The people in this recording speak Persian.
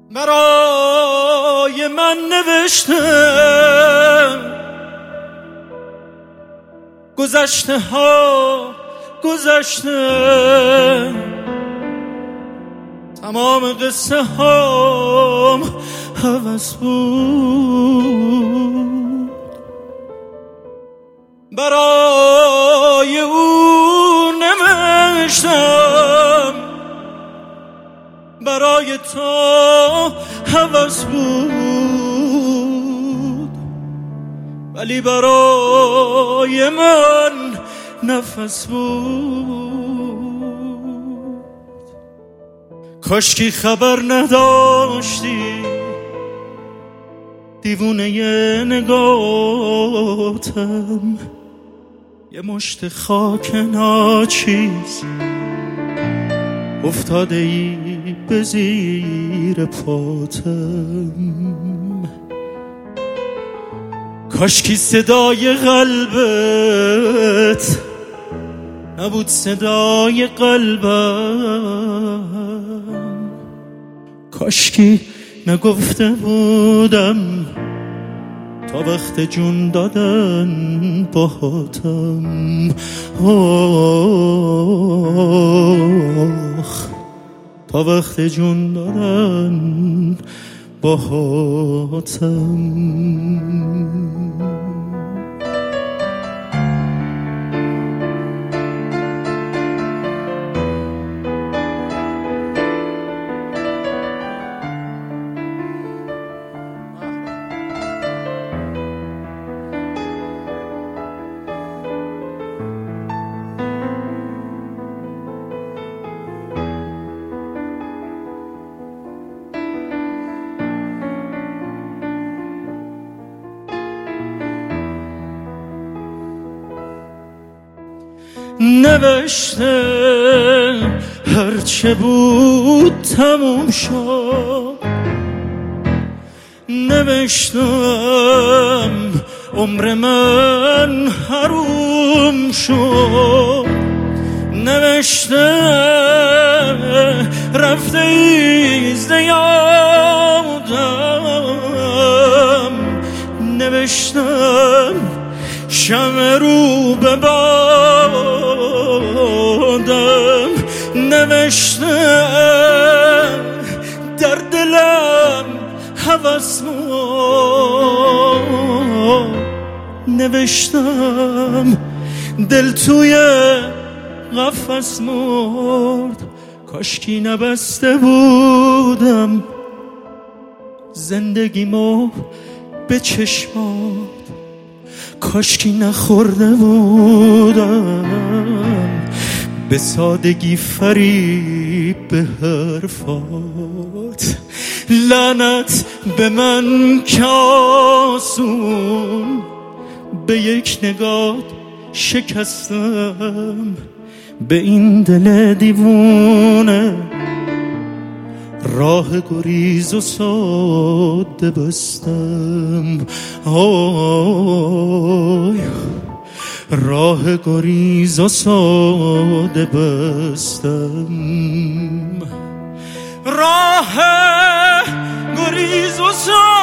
برای من نوشته گذشته ها گذشته، تمام قصه هام هوس بود. برای او نوشتم، برای تو هوس بود، ولی برای من نفس بود. کاشکی خبر نداشتی دیوونه ی نگاتم، یه مشت خاک ناچیز افتاده ای به زیر پاتم. کاشکی صدای قلبت نبود صدای قلبم، کاشکی نگفته بودم تا وقت جون دادن باهاتم. تا وقت جون دادن باهاتم. نوشته هرچه بود تموم شد، نوشتم عمر من حروم شد، نوشته رفته ایزد یادم، نوشتم شمع رو به بادم، نوشتم در دلم هوس مرد، نوشتم دل توی قفس مرد. کاشکی نبسته بودم زندگیمو به چشمات، کاشکی نخورده بودم به سادگی فریب به حرفات. لعنت به من که آسون به یک نگاه شکستم، به این دل دیوونه راه گریز و ساده بستم. راه گریز و ساده بستم، راه گریز و ساده